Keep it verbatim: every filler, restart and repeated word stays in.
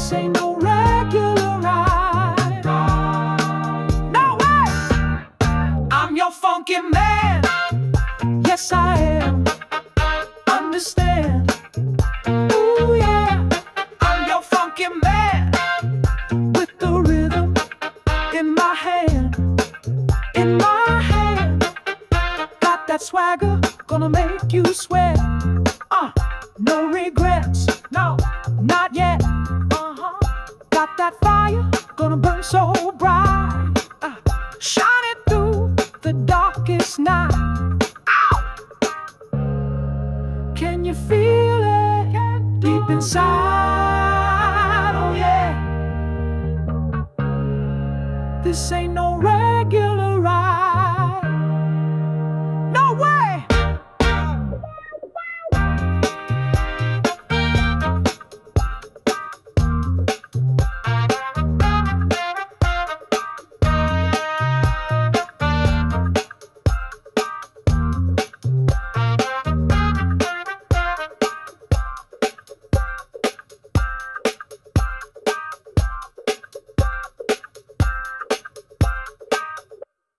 This ain't no regular ride. No way! I'm your funky man. Yes, I am. Understand? Ooh, yeah. I'm your funky man. With the rhythm in my hand. In my hand. Got that swagger, gonna make you sweat. Uh, no regrets. No, not yet. Uh-huh. Got that fire, gonna burn so bright. Uh, shining through the darkest night. Ow! Can you feel it deep inside? Oh yeah. This ain't no